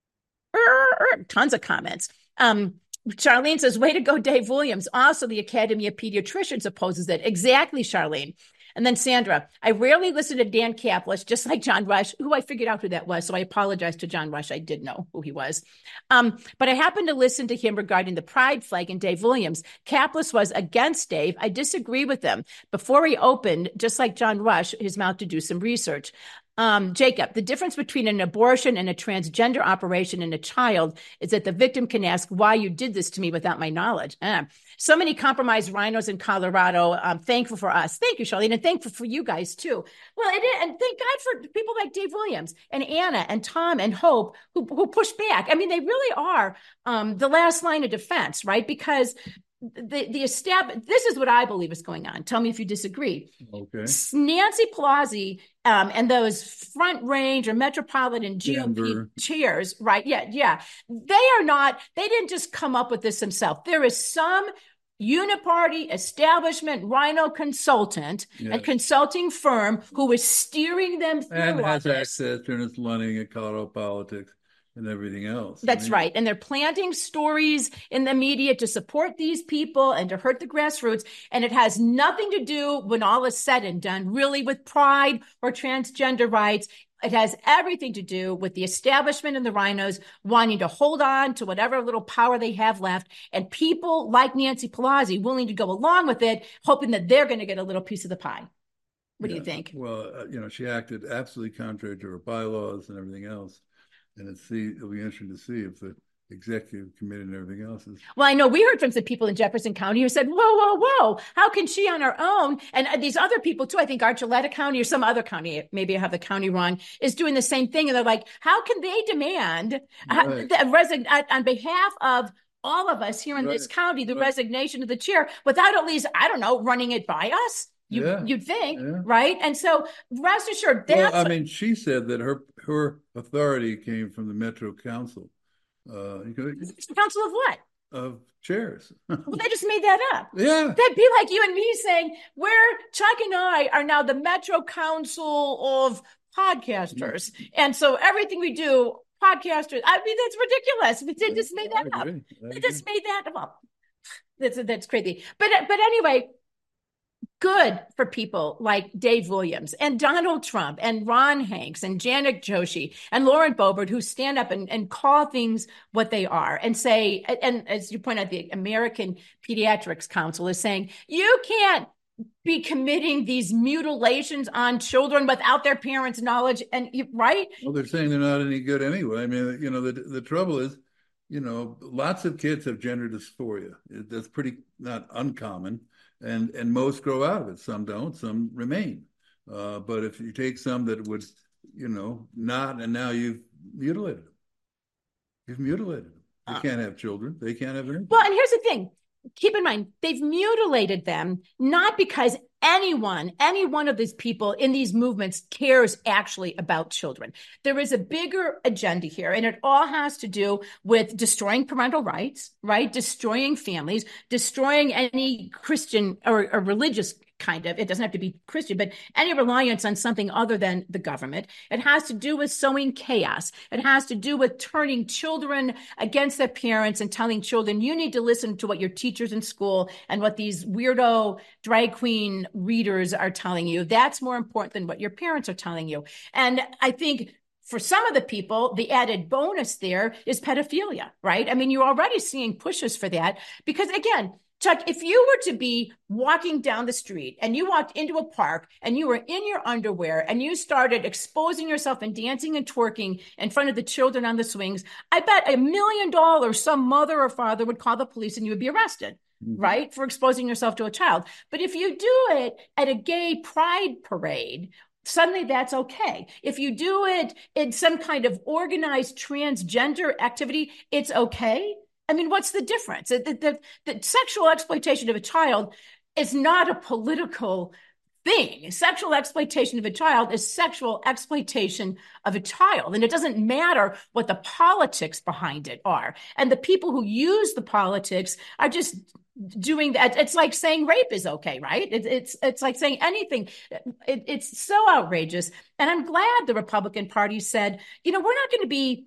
er, er, tons of comments. Um, Charlene says, way to go, Dave Williams. Also, the Academy of Pediatricians opposes it. Exactly, Charlene. And then Sandra, I rarely listen to Dan Caplis, just like John Rush, who I figured out who that was. So I apologize to John Rush. I did know who he was. Um, but I happened to listen to him regarding the pride flag and Dave Williams. Caplis was against Dave. I disagree with him. Before he opened, just like John Rush, his mouth to do some research. Um, Jacob, the difference between an abortion and a transgender operation in a child is that the victim can ask why you did this to me without my knowledge. Uh, so many compromised rhinos in Colorado. Um, thankful for us. Thank you, Charlene, and thankful for you guys too. Well, it is, and thank God for people like Dave Williams and Anna and Tom and Hope who, who push back. I mean, they really are um, the last line of defense, right? Because the the estab- this is what I believe is going on. Tell me if you disagree. Okay. Nancy Pelosi um, and those Front Range or Metropolitan G O P Denver. chairs, right? Yeah, yeah. They are not, they didn't just come up with this themselves. There is some uniparty establishment rhino consultant Yes. and consulting firm who is steering them through And all has this. access to Ernest Lunning and Colorado politics and everything else. That's I mean, right. And they're planting stories in the media to support these people and to hurt the grassroots. And it has nothing to do, when all is said and done, really with pride or transgender rights. It has everything to do with the establishment and the rhinos wanting to hold on to whatever little power they have left, and people like Nancy Pelosi willing to go along with it, hoping that they're going to get a little piece of the pie. What do yeah. you think? Well, uh, you know, she acted absolutely contrary to her bylaws and everything else. And it's see, it'll be interesting to see if the executive committee and everything else is. Well, I know we heard from some people in Jefferson County who said, whoa, whoa, whoa, how can she on her own? And these other people too, I think Archuleta County or some other county, maybe I have the county wrong, is doing the same thing. And they're like, how can they demand Right. uh, resign on behalf of all of us here in Right. this county, the Right. resignation of the chair without at least, I don't know, running it by us? You, Yeah. You'd think, Yeah. right? And so rest assured, that's Well, I mean, she said that her her authority came from the Metro Council. Uh, you could, council of what? of chairs. Well, they just made that up. Yeah. That'd be like you and me saying, we're, Chuck and I are now the Metro Council of Podcasters. And so everything we do, podcasters, I mean, that's ridiculous. They just made that I up. agree. I They just agree. made that up. That's, that's crazy. But, but anyway, good for people like Dave Williams and Donald Trump and Ron Hanks and Janet Joshi and Lauren Boebert, who stand up and, and call things what they are and say, and as you point out, the American Pediatrics Council is saying, you can't be committing these mutilations on children without their parents' knowledge. And you, right? Well, they're saying they're not any good anyway. I mean, you know, the the trouble is, you know, lots of kids have gender dysphoria. That's pretty not uncommon. And and most grow out of it. Some don't, some remain. Uh, but if you take some that would, you know, not, and now you've mutilated them. You've mutilated them. They can't have children. They can't have anything. Well, and here's the thing. Keep in mind, they've mutilated them, not because anyone, any one of these people in these movements cares actually about children. There is a bigger agenda here, and it all has to do with destroying parental rights, right? Destroying families, destroying any Christian or, or religious kind of, it doesn't have to be Christian, but any reliance on something other than the government. It has to do with sowing chaos. It has to do with turning children against their parents and telling children, you need to listen to what your teachers in school and what these weirdo drag queen readers are telling you. That's more important than what your parents are telling you. And I think for some of the people, the added bonus there is pedophilia, right? I mean, you're already seeing pushes for that because, again, Chuck, if you were to be walking down the street and you walked into a park and you were in your underwear and you started exposing yourself and dancing and twerking in front of the children on the swings, I bet a million dollars some mother or father would call the police and you would be arrested, mm-hmm. right, for exposing yourself to a child. But if you do it at a gay pride parade, suddenly that's okay. If you do it in some kind of organized transgender activity, it's okay. I mean, what's the difference? The, the, the sexual exploitation of a child is not a political thing. Sexual exploitation of a child is sexual exploitation of a child. And it doesn't matter what the politics behind it are. And the people who use the politics are just doing that. It's like saying rape is okay, right? It, it's it's like saying anything. It, it's so outrageous. And I'm glad the Republican Party said, you know, we're not going to be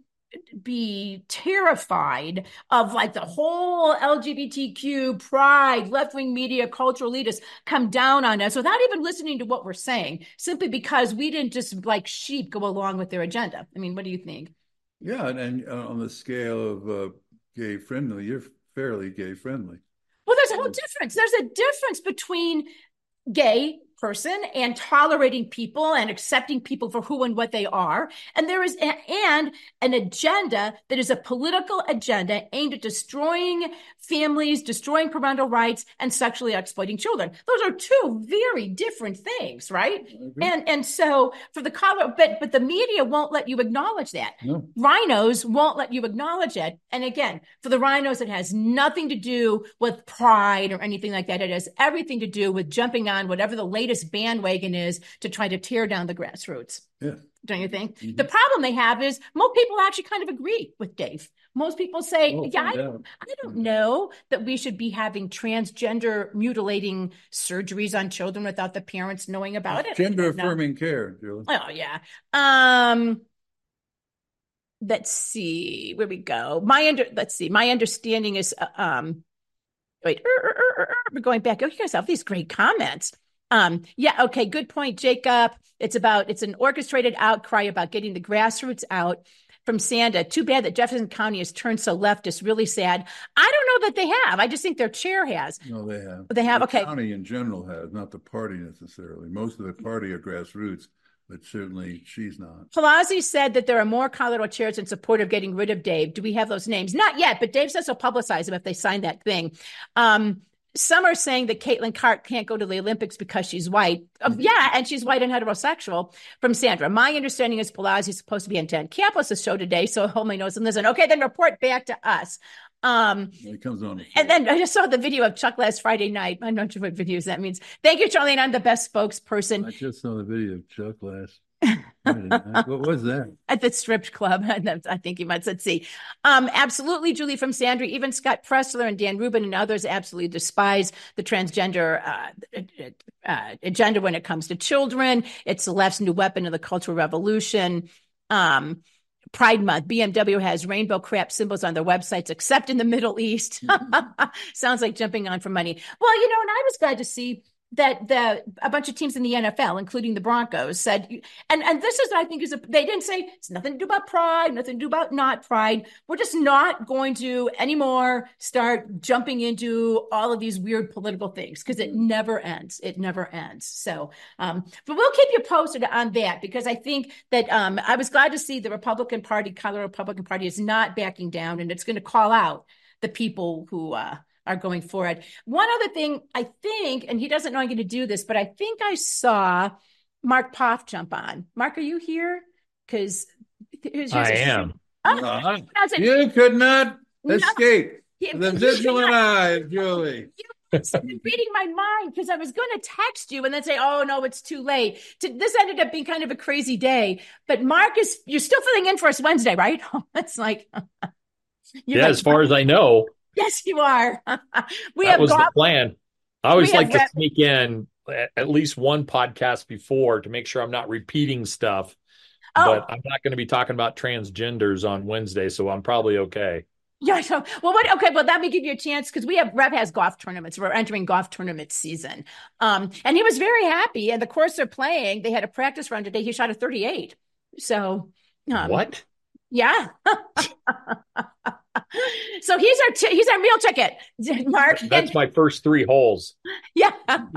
be terrified of like the whole L G B T Q pride, left-wing media, cultural elitists come down on us without even listening to what we're saying, simply because we didn't just like sheep go along with their agenda. I mean, what do you think? Yeah, and, and on the scale of uh, gay friendly, you're fairly gay friendly. Well, there's a whole difference. There's a difference between gay person and tolerating people and accepting people for who and what they are. And there is, a, and an agenda that is a political agenda aimed at destroying families, destroying parental rights, and sexually exploiting children. Those are two very different things, right? And and so for the color, but but the media won't let you acknowledge that. No. Rhinos won't let you acknowledge it. And again, for the rhinos, it has nothing to do with pride or anything like that. It has everything to do with jumping on whatever the latest bandwagon is to try to tear down the grassroots. Yeah. Don't you think? Mm-hmm. The problem they have is most people actually kind of agree with Dave. Most people say, oh, yeah, I don't, I don't know that we should be having transgender mutilating surgeries on children without the parents knowing about it. Gender affirming care, Julie. Oh, yeah. Um, let's see where we go. My under, let's see. My understanding is, uh, um, wait, er, er, er, er, we're going back. Oh, you guys have these great comments. Um, yeah, okay, good point, Jacob. It's about, it's an orchestrated outcry about getting the grassroots out. From Sanda, too bad that Jefferson County has turned so leftist, really sad. I don't know that they have. I just think their chair has. No, they have. They have, the okay. The county in general has, not the party necessarily. Most of the party are grassroots, but certainly she's not. Pelosi said that there are more Colorado chairs in support of getting rid of Dave. Do we have those names? Not yet, but Dave says he'll publicize them if they sign that thing. Um, Some are saying that Caitlin Clark can't go to the Olympics because she's white. Um, yeah, and she's white and heterosexual. From Sandra, my understanding is Pelosi is supposed to be on Dan Caplis' show today, so hold my nose and listen. Okay, then report back to us. Um, it comes on. And then I just saw the video of Chuck last Friday night. I'm not sure what videos that means. Thank you, Charlene. I'm the best spokesperson. I just saw the video of Chuck last What was that? At the strip club. I think you might said see. Um, absolutely, Julie from Sandra. Even Scott Pressler and Dan Rubin and others absolutely despise the transgender uh, uh, agenda when it comes to children. It's the left's new weapon of the Cultural Revolution. Um, Pride Month, B M W has rainbow crap symbols on their websites, except in the Middle East. Mm-hmm. Sounds like jumping on for money. Well, you know, and I was glad to see that the a bunch of teams in the N F L, including the Broncos, said, and, and this is, I think, is a, they didn't say it's nothing to do about pride, nothing to do about not pride. We're just not going to anymore start jumping into all of these weird political things because it never ends. It never ends. So, um, but we'll keep you posted on that because I think that um, I was glad to see the Republican Party, Colorado Republican Party, is not backing down, and it's going to call out the people who uh, are going for it. One other thing, I think, and he doesn't know I'm going to do this, but I think I saw Mark Poff jump on. Mark, are you here? Because I am. Oh, you could not Escape. No, The vigilant eye, Julie. You've been reading my mind because I was going to text you and then say, oh, no, it's too late. This ended up being kind of a crazy day. But Marcus, you're still filling in for us Wednesday, right? It's like... yeah, like, as far as I know. Yes, you are. we that have was golf- the plan. I always like to rep- sneak in at least one podcast before to make sure I'm not repeating stuff. Oh. But I'm not going to be talking about transgenders on Wednesday, so I'm probably okay. Yeah. So, well, what? Okay. Well, let me give you a chance because we have Rev has golf tournaments. We're entering golf tournament season, um, and he was very happy. And the course they're playing, they had a practice round today. He shot a thirty-eight. So um, what? Yeah. So he's our t- he's our meal ticket, Mark. That's and- my first three holes. Yeah.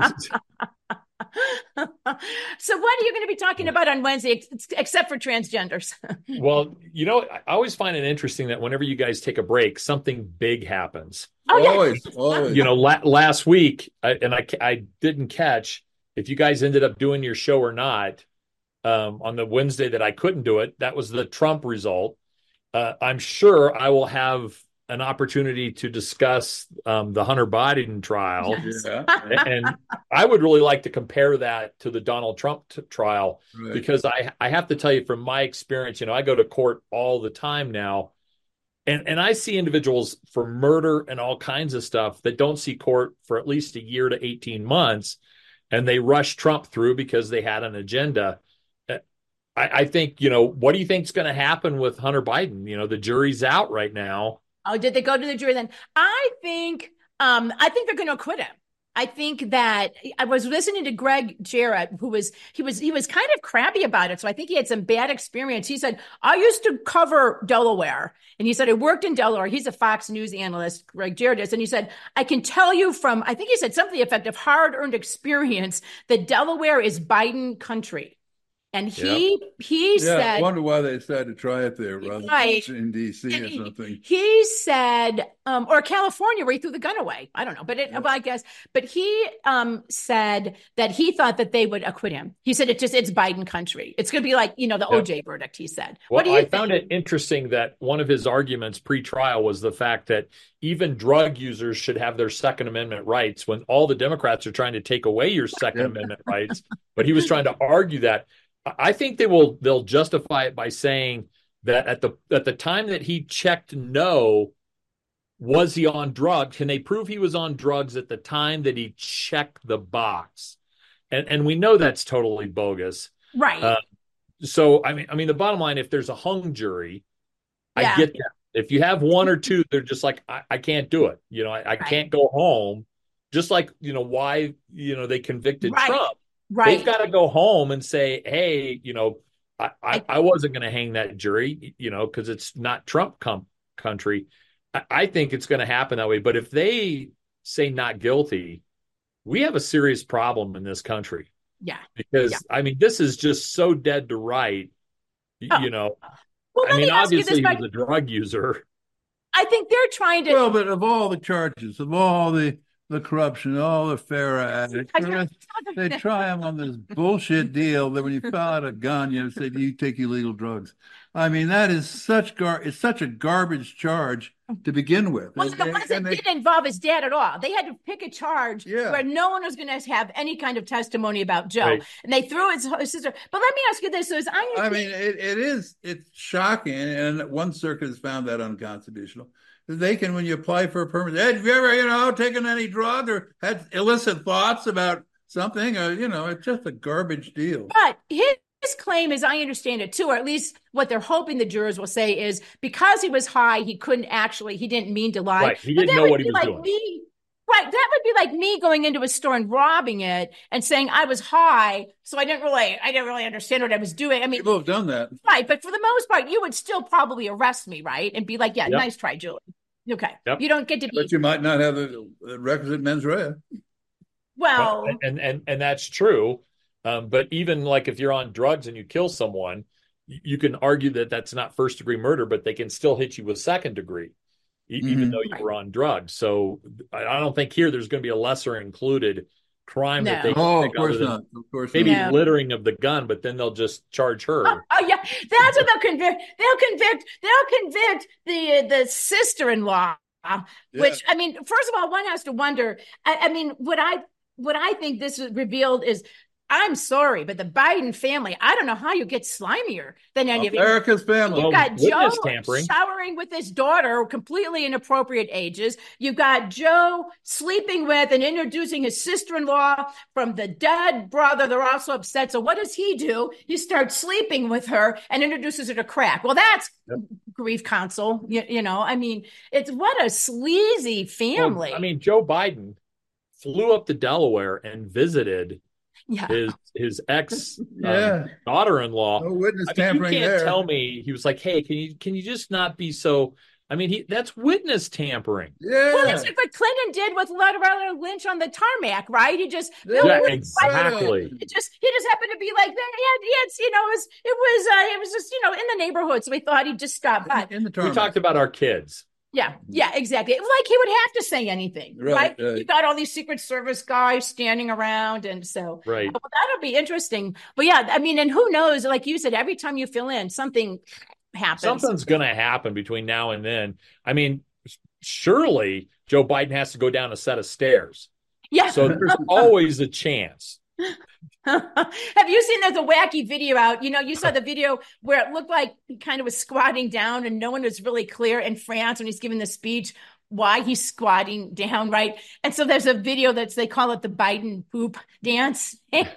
So what are you going to be talking about on Wednesday, ex- except for transgenders? Well, you know, I always find it interesting that whenever you guys take a break, something big happens. Oh, yeah. Always, always. You know, la- last week, I, and I, I didn't catch if you guys ended up doing your show or not um, on the Wednesday that I couldn't do it. That was the Trump result. Uh, I'm sure I will have an opportunity to discuss um, the Hunter Biden trial. Yes. Yeah. And I would really like to compare that to the Donald Trump t- trial, Right. because I, I have to tell you from my experience, you know, I go to court all the time now, and, and I see individuals for murder and all kinds of stuff that don't see court for at least a year to eighteen months, and they rush Trump through because they had an agenda. I, I think, you know, what do you think is going to happen with Hunter Biden? You know, the jury's out right now. Oh, did they go to the jury then? I think, um, I think they're going to acquit him. I think that I was listening to Greg Jarrett, who was, he was, he was kind of crappy about it. So I think he had some bad experience. He said, I used to cover Delaware, and he said, I worked in Delaware. He's a Fox News analyst, Greg Jarrett is. And he said, I can tell you from, I think he said something effective, hard earned experience that Delaware is Biden country. And he yep. he yeah, said, I wonder why they decided to try it there rather right. than in D C and or something. He, he said, um, or California, where he threw the gun away. I don't know, but it, yeah. well, I guess. But he um, said that he thought that they would acquit him. He said it just it's Biden country. It's going to be like, you know, the yep. O J verdict. He said. Well, what do you I think? found it interesting that one of his arguments pre-trial was the fact that even drug users should have their Second Amendment rights, when all the Democrats are trying to take away your Second yep. Amendment rights. But he was trying to argue that. I think they will they'll justify it by saying that at the at the time that he checked no, was he on drugs? Can they prove he was on drugs at the time that he checked the box? And and we know that's totally bogus. Right. Uh, so I mean I mean the bottom line, if there's a hung jury, yeah. I get that. If you have one or two, they're just like, I, I can't do it. You know, I, I right. can't go home. Just like, you know, why, you know, they convicted right. Trump. Right. They've got to go home and say, hey, you know, I, I, I wasn't going to hang that jury, you know, because it's not Trump com- country. I, I think it's going to happen that way. But if they say not guilty, we have a serious problem in this country. Yeah. Because, yeah. I mean, this is just so dead to right, you, oh. you know. Well, I mean, me obviously, this, he was a drug user. I think they're trying to. Well, but of all the charges, of all the. The corruption, all the FARA addicts, they try them on this bullshit deal that when you foul out a gun, you say, do you take illegal drugs? I mean, that is such gar- it's such a garbage charge to begin with. Well, and, the ones that they, didn't involve his dad at all. They had to pick a charge yeah. where no one was going to have any kind of testimony about Joe. Right. And they threw his, his sister. But let me ask you this. So is I, I mean, it, it is, it's shocking. And one circuit has found that unconstitutional. They can, when you apply for a permit, hey, have you ever, you know, taken any drug or had illicit thoughts about something? Or, you know, it's just a garbage deal. But his, his claim, as I understand it too, or at least what they're hoping the jurors will say, is because he was high, he couldn't actually, he didn't mean to lie. Right. He didn't know what he was like doing. Me, right. That would be like me going into a store and robbing it and saying I was high, so I didn't really, I didn't really understand what I was doing. I mean, people have done that, right? But for the most part, you would still probably arrest me, right? And be like, yeah, yep. nice try, Julie. Okay. Yep. You don't get to be. But you might not have the requisite mens rea. Well, well and, and, and that's true. Um, but even like if you're on drugs and you kill someone, you can argue that that's not first degree murder, but they can still hit you with second degree, mm-hmm. even though you were on drugs. So I don't think here there's going to be a lesser included crime No. that they can Oh, pick of course other than not. Of course maybe No. littering of the gun, but then they'll just charge her. Oh, oh, yeah, that's what they'll convict. They'll convict. They'll convict the the sister-in-law. Yeah. Which, I mean, first of all, one has to wonder. I, I mean, what I what I think this revealed is, I'm sorry, but the Biden family, I don't know how you get slimier than any of you. America's family. You've got Well, Joe witness tampering. showering with his daughter, completely inappropriate ages. You've got Joe sleeping with and introducing his sister-in-law from the dead brother. They're also upset. So what does he do? He starts sleeping with her and introduces her to crack. Well, that's Yep. grief counsel. You, you know, I mean, it's what a sleazy family. Well, I mean, Joe Biden flew up to Delaware and visited yeah. his his ex Yeah. um, daughter-in-law. No witness I mean, you tampering can't there. tell me he was like, "Hey, can you can you just not be so?" I mean, he that's witness tampering. Yeah. Well, that's like what Clinton did with Loretta Lynch on the tarmac, right? He just Yeah, Bill Clinton- exactly. It just he just happened to be like that. He had, he had, you know, it was it was uh, it was just you know in the neighborhood, so we thought he'd just stop by. In the We tarmac. talked about our kids. Yeah, yeah, exactly. Like he would have to say anything, Right, right? right. You got all these Secret Service guys standing around, and so Right. well, that'll be interesting. But yeah, I mean, and who knows? Like you said, every time you fill in, something happens. Something's going to happen between now and then. I mean, surely Joe Biden has to go down a set of stairs. Yeah. So there's always a chance. Have you seen there's a wacky video out? You know, you saw the video where it looked like he kind of was squatting down and no one was really clear in France when he's giving the speech why he's squatting down, right? And so there's a video that's, they call it the Biden poop dance. Funny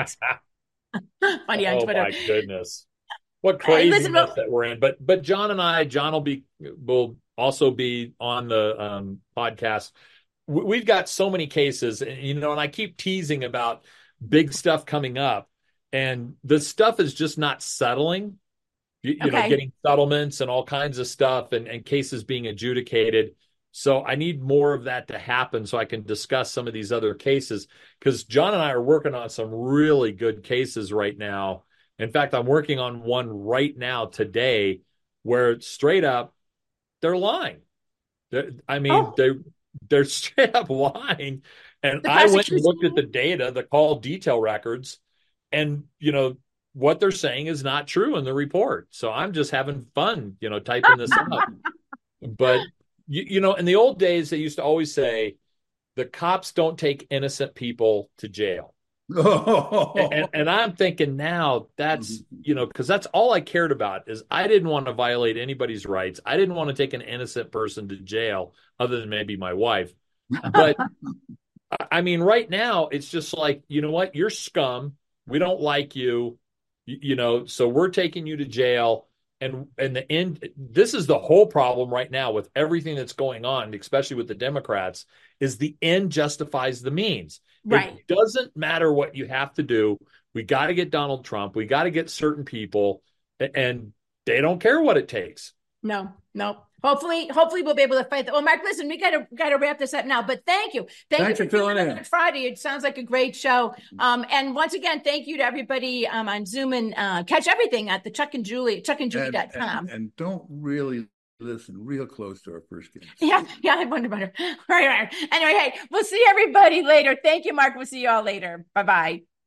on Oh Twitter. my goodness. What Hey, listen, craziness well- that we're in. But but John and I, John will be will also be on the um, podcast. We- We've got so many cases, and, you know, and I keep teasing about big stuff coming up, and the stuff is just not settling. You, you know, Okay. getting settlements and all kinds of stuff, and, and cases being adjudicated. So I need more of that to happen so I can discuss some of these other cases, because John and I are working on some really good cases right now. In fact, I'm working on one right now today where straight up they're lying. They're, I mean, Oh. they they're straight up lying. And The I went and prosecution- looked at the data, the call detail records, and you know what they're saying is not true in the report. So I'm just having fun, you know, typing this up. But you, you know, in the old days, they used to always say the cops don't take innocent people to jail. And, and I'm thinking now that's, you know, because that's all I cared about is I didn't want to violate anybody's rights. I didn't want to take an innocent person to jail other than maybe my wife. But I- I mean, right now, it's just like, you know what? You're scum. We don't like you, you, you know, so we're taking you to jail. And and the end, this is the whole problem right now with everything that's going on, especially with the Democrats, is the end justifies the means. Right. It doesn't matter what you have to do. We got to get Donald Trump. We got to get certain people, a- and they don't care what it takes. No, no. Hopefully, hopefully we'll be able to fight that. Well, Mark, listen, we gotta gotta wrap this up now. But thank you, thank Thanks you for filling doing in. it on Friday. It sounds like a great show. Um, and once again, thank you to everybody um, on Zoom, and uh, catch everything at the Chuck and Julie, chuck and julie and, dot com. and, and don't really listen real close to our first game. Yeah, yeah, I wonder about her. Right, right. Anyway, hey, we'll see everybody later. Thank you, Mark. We'll see you all later. Bye bye.